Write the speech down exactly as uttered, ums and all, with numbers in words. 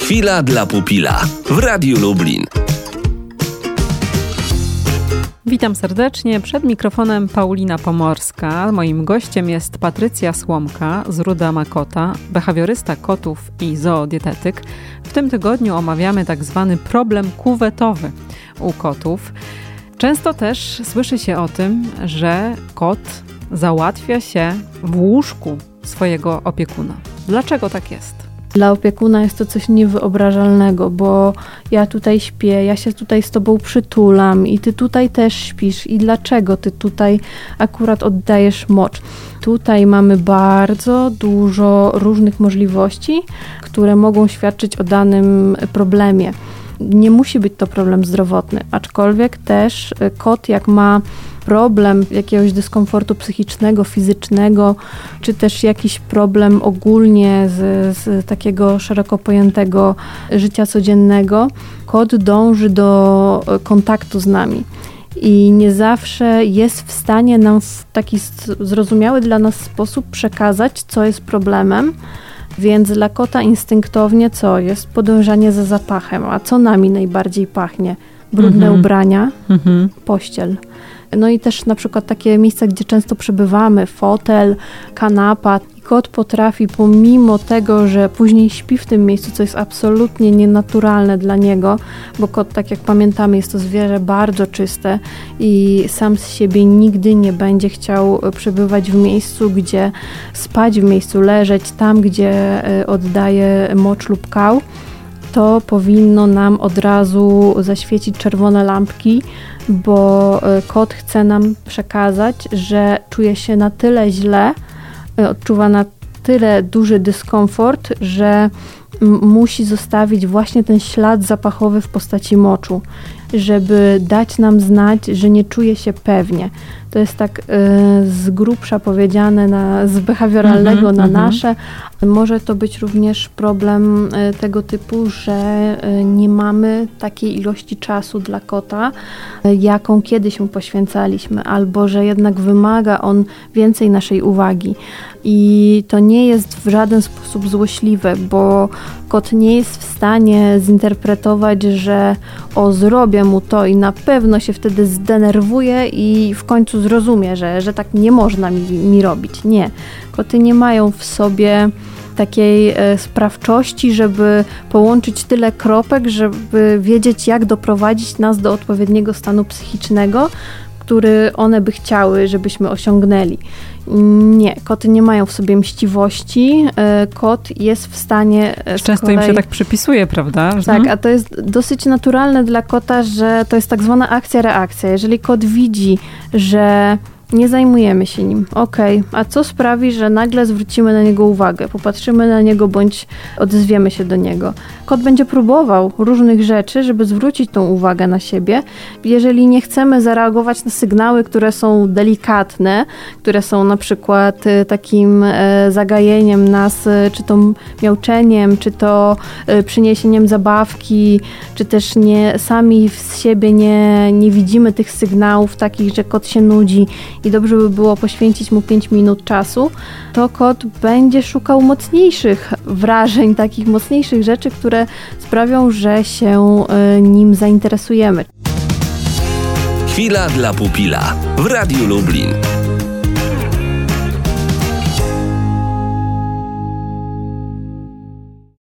Chwila dla pupila w Radiu Lublin. Witam serdecznie. Przed mikrofonem Paulina Pomorska. Moim gościem jest Patrycja Słomka z Ruda Ma Kota, behawiorysta kotów i zoodietetyk. W tym tygodniu omawiamy tak zwany problem kuwetowy u kotów. Często też słyszy się o tym, że kot załatwia się w łóżku swojego opiekuna. Dlaczego tak jest? Dla opiekuna jest to coś niewyobrażalnego, bo ja tutaj śpię, ja się tutaj z tobą przytulam i ty tutaj też śpisz. I dlaczego ty tutaj akurat oddajesz mocz? Tutaj mamy bardzo dużo różnych możliwości, które mogą świadczyć o danym problemie. Nie musi być to problem zdrowotny, aczkolwiek też kot, jak ma problem jakiegoś dyskomfortu psychicznego, fizycznego, czy też jakiś problem ogólnie z, z takiego szeroko pojętego życia codziennego, kot dąży do kontaktu z nami. I nie zawsze jest w stanie nam w taki zrozumiały dla nas sposób przekazać, co jest problemem. Więc dla kota instynktownie co? Jest podążanie za zapachem. A co nami najbardziej pachnie? Brudne mm-hmm. ubrania, mm-hmm. pościel. No i też na przykład takie miejsca, gdzie często przebywamy, fotel, kanapa. Kot potrafi, pomimo tego, że później śpi w tym miejscu, co jest absolutnie nienaturalne dla niego, bo kot, tak jak pamiętamy, jest to zwierzę bardzo czyste i sam z siebie nigdy nie będzie chciał przebywać w miejscu, gdzie spać, w miejscu leżeć, tam, gdzie oddaje mocz lub kał, to powinno nam od razu zaświecić czerwone lampki, bo kot chce nam przekazać, że czuje się na tyle źle, odczuwa na tyle duży dyskomfort, że m- musi zostawić właśnie ten ślad zapachowy w postaci moczu, żeby dać nam znać, że nie czuje się pewnie. To jest tak y, z grubsza powiedziane na, z behawioralnego mm-hmm, na mm-hmm. nasze. Może to być również problem y, tego typu, że y, nie mamy takiej ilości czasu dla kota, y, jaką kiedyś mu poświęcaliśmy, albo że jednak wymaga on więcej naszej uwagi. I to nie jest w żaden sposób złośliwe, bo kot nie jest w stanie zinterpretować, że o, zrobię mu to i na pewno się wtedy zdenerwuje i w końcu zrozumie, że, że tak nie można mi, mi robić. Nie. Koty nie mają w sobie takiej e, sprawczości, żeby połączyć tyle kropek, żeby wiedzieć, jak doprowadzić nas do odpowiedniego stanu psychicznego, który one by chciały, żebyśmy osiągnęli. Nie, koty nie mają w sobie mściwości. Kot jest w stanie z Często kolei... im się tak przypisuje, prawda? Tak, a to jest dosyć naturalne dla kota, że to jest tak zwana akcja-reakcja. Jeżeli kot widzi, że nie zajmujemy się nim. Okej, okay. A co sprawi, że nagle zwrócimy na niego uwagę, popatrzymy na niego bądź odezwiemy się do niego. Kot będzie próbował różnych rzeczy, żeby zwrócić tą uwagę na siebie. Jeżeli nie chcemy zareagować na sygnały, które są delikatne, które są na przykład takim zagajeniem nas, czy to miauczeniem, czy to przyniesieniem zabawki, czy też nie, sami z siebie nie, nie widzimy tych sygnałów takich, że kot się nudzi i dobrze by było poświęcić mu pięć minut czasu, to kot będzie szukał mocniejszych wrażeń, takich mocniejszych rzeczy, które sprawią, że się nim zainteresujemy. Chwila dla pupila w Radiu Lublin.